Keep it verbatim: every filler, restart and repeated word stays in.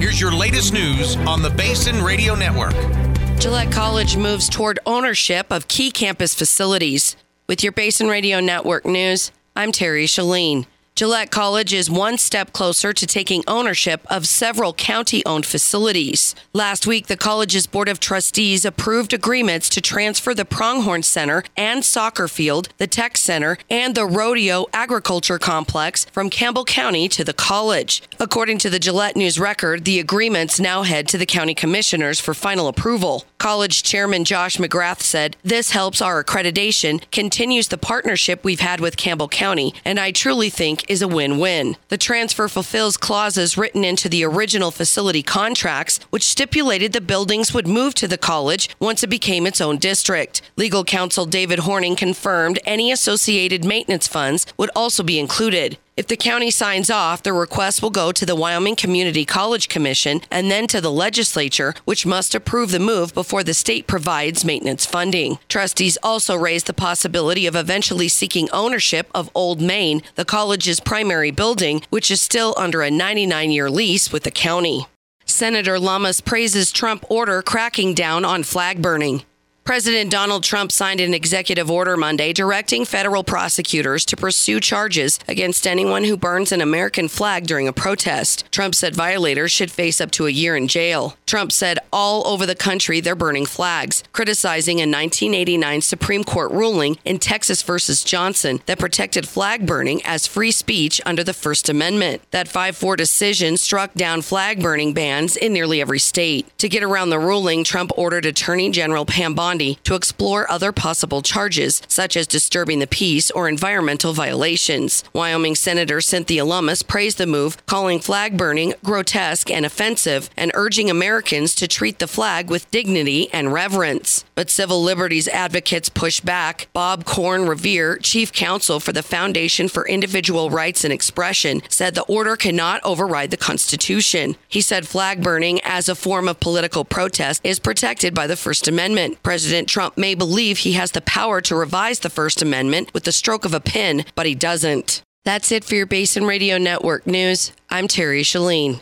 Here's your latest news on the Basin Radio Network. Gillette College moves toward ownership of key campus facilities. With your Basin Radio Network news, I'm Terry Shalene. Gillette College is one step closer to taking ownership of several county-owned facilities. Last week, the college's Board of Trustees approved agreements to transfer the Pronghorn Center and soccer field, the Tech Center, and the Rodeo Agriculture Complex from Campbell County to the college. According to the Gillette News Record, the agreements now head to the county commissioners for final approval. College Chairman Josh McGrath said, "This helps our accreditation, continues the partnership we've had with Campbell County, and I truly think is a win-win." The transfer fulfills clauses written into the original facility contracts, which stipulated the buildings would move to the college once it became its own district. Legal counsel David Horning confirmed any associated maintenance funds would also be included. If the county signs off, the request will go to the Wyoming Community College Commission and then to the legislature, which must approve the move before the state provides maintenance funding. Trustees also raised the possibility of eventually seeking ownership of Old Main, the college's primary building, which is still under a ninety-nine year lease with the county. Senator Lummis praises Trump order cracking down on flag burning. President Donald Trump signed an executive order Monday directing federal prosecutors to pursue charges against anyone who burns an American flag during a protest. Trump said violators should face up to a year in jail. Trump said all over the country they're burning flags, criticizing a nineteen eighty-nine Supreme Court ruling in Texas versus Johnson that protected flag burning as free speech under the First Amendment. That five four decision struck down flag burning bans in nearly every state. To get around the ruling, Trump ordered Attorney General Pam Bondi to explore other possible charges, such as disturbing the peace or environmental violations. Wyoming Senator Cynthia Lummis praised the move, calling flag burning grotesque and offensive, and urging Americans to treat the flag with dignity and reverence. But civil liberties advocates pushed back. Bob Korn Revere, chief counsel for the Foundation for Individual Rights and Expression, said the order cannot override the Constitution. He said flag burning as a form of political protest is protected by the First Amendment. President Trump may believe he has the power to revise the First Amendment with the stroke of a pen, but he doesn't. That's it for your Basin Radio Network news. I'm Terry Shalene.